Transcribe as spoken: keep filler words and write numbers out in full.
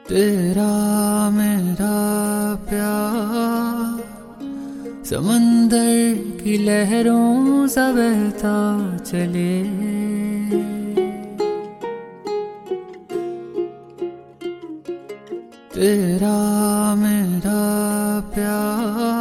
तेरा मेरा प्यार समंदर की लहरों सा बहता चले। तेरा मेरा प्यार